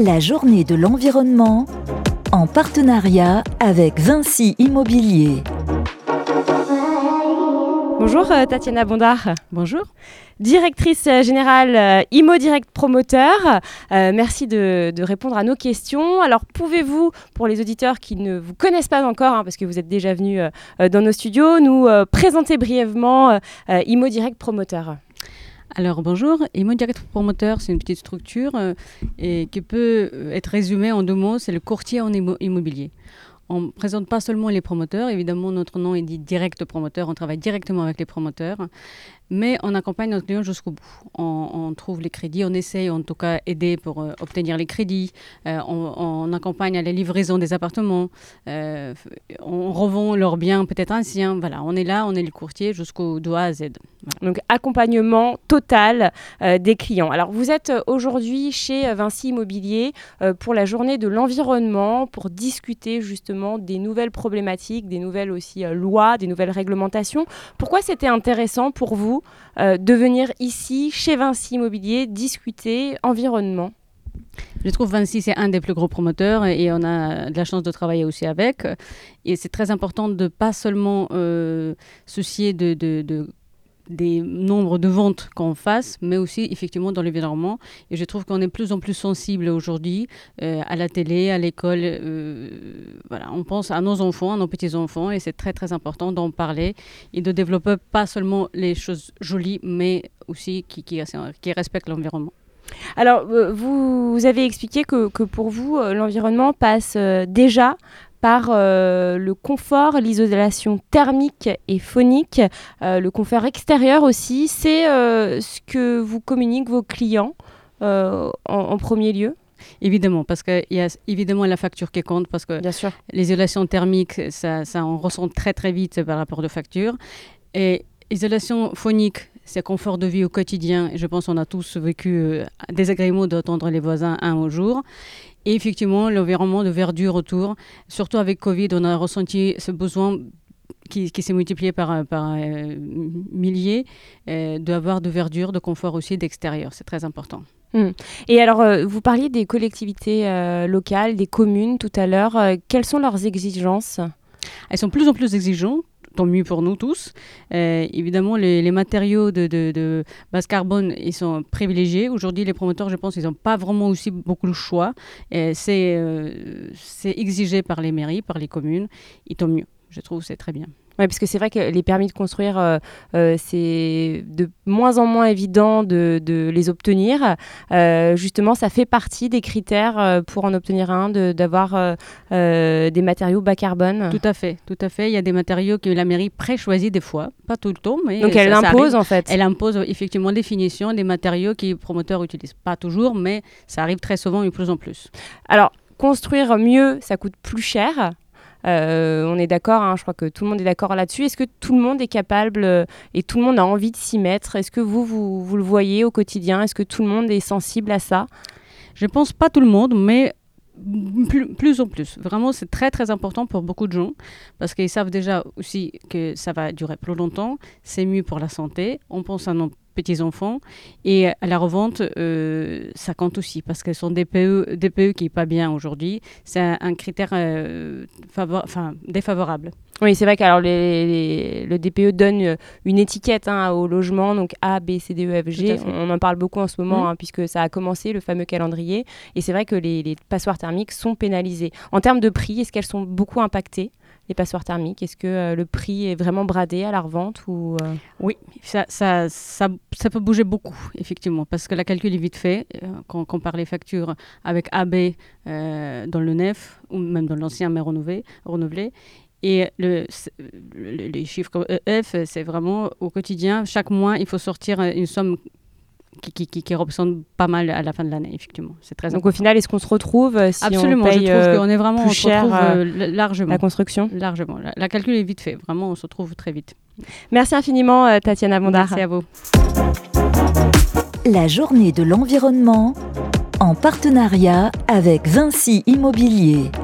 La journée de l'environnement en partenariat avec Vinci Immobilier. Bonjour Tatiana Bondard. Bonjour. Directrice générale ImmoDirect Promoteur. Merci de répondre à nos questions. Alors pouvez-vous, pour les auditeurs qui ne vous connaissent pas encore, parce que vous êtes déjà venus dans nos studios, nous présenter brièvement ImmoDirect Promoteur? Alors bonjour, ImmoDirect Promoteur, c'est une petite structure et qui peut être résumée en 2 mots, c'est le courtier en immobilier. On ne présente pas seulement les promoteurs, évidemment notre nom est dit Direct Promoteur, on travaille directement avec les promoteurs, mais on accompagne nos clients jusqu'au bout. On trouve les crédits, on essaye en tout cas aider pour obtenir les crédits, on accompagne à la livraison des appartements, on revend leurs biens peut-être anciens, voilà, on est là, on est le courtier jusqu'au de A à Z. Voilà. Donc accompagnement total des clients. Alors vous êtes aujourd'hui chez Vinci Immobilier pour la journée de l'environnement, pour discuter justement des nouvelles problématiques, des nouvelles aussi lois, des nouvelles réglementations. Pourquoi c'était intéressant pour vous de venir ici, chez Vinci Immobilier, discuter environnement? Je trouve Vinci, c'est un des plus gros promoteurs et on a de la chance de travailler aussi avec. Et c'est très important de ne pas seulement soucier des nombres de ventes qu'on fasse, mais aussi effectivement dans l'environnement. Et je trouve qu'on est de plus en plus sensible aujourd'hui à la télé, à l'école. Voilà, on pense à nos enfants, à nos petits-enfants, et c'est très très important d'en parler et de développer pas seulement les choses jolies, mais aussi qui respectent l'environnement. Alors, vous avez expliqué que pour vous, l'environnement passe déjà par le confort, l'isolation thermique et phonique, le confort extérieur aussi. C'est ce que vous communiquent vos clients en premier lieu? Évidemment, parce qu'il y a évidemment la facture qui compte, parce que l'isolation thermique, ça on ressent très très vite par rapport aux factures. Et isolation phonique, c'est confort de vie au quotidien. Je pense qu'on a tous vécu désagréments d'entendre les voisins un au jour. Et effectivement, l'environnement de verdure autour. Surtout avec Covid, on a ressenti ce besoin qui s'est multiplié par milliers d'avoir de verdure, de confort aussi d'extérieur. C'est très important. Et alors, vous parliez des collectivités locales, des communes tout à l'heure. Quelles sont leurs exigences? Elles sont de plus en plus exigeantes. Tant mieux pour nous tous. Évidemment, les matériaux de base carbone, ils sont privilégiés. Aujourd'hui, les promoteurs, je pense, ils n'ont pas vraiment aussi beaucoup de choix. C'est exigé par les mairies, par les communes. Et tant mieux, je trouve, c'est très bien. Oui, parce que c'est vrai que les permis de construire, c'est de moins en moins évident de les obtenir. Justement, ça fait partie des critères pour en obtenir un, d'avoir des matériaux bas carbone. Tout à fait. Il y a des matériaux que la mairie préchoisit des fois, pas tout le temps. Mais donc elle impose en fait. Elle impose effectivement définition des matériaux que les promoteurs n'utilisent pas toujours, mais ça arrive très souvent et de plus en plus. Alors, construire mieux, ça coûte plus cher. On est d'accord, je crois que tout le monde est d'accord là-dessus. Est-ce que tout le monde est capable et tout le monde a envie de s'y mettre? Est-ce que vous le voyez au quotidien? Est-ce que tout le monde est sensible à ça? Je ne pense pas tout le monde, mais plus en plus. Vraiment, c'est très très important pour beaucoup de gens parce qu'ils savent déjà aussi que ça va durer plus longtemps. C'est mieux pour la santé. On pense à nos petits-enfants et à la revente, ça compte aussi parce que son DPE qui n'est pas bien aujourd'hui, c'est un critère défavorable. Oui, c'est vrai que le DPE donne une étiquette au logement, donc A, B, C, D, E, F, G. On en parle beaucoup en ce moment puisque ça a commencé, le fameux calendrier. Et c'est vrai que les passoires thermiques sont pénalisées. En termes de prix, est-ce qu'elles sont beaucoup impactées, les passoires thermiques? Est-ce que le prix est vraiment bradé à la revente ou Oui, ça peut bouger beaucoup, effectivement, parce que la calcul est vite fait. Quand on compare les factures avec AB dans le neuf, ou même dans l'ancien mais renouvelé. Et les chiffres EF, c'est vraiment au quotidien. Chaque mois, il faut sortir une somme qui représente pas mal à la fin de l'année, effectivement. C'est très important. Donc au final, est-ce qu'on se retrouve si Absolument, on paye je trouve qu'on est vraiment, plus cher largement. La construction? Largement. La calcul est vite fait. Vraiment, on se retrouve très vite. Merci infiniment, Tatiana Bondard. Merci à vous. La journée de l'environnement en partenariat avec Vinci Immobilier.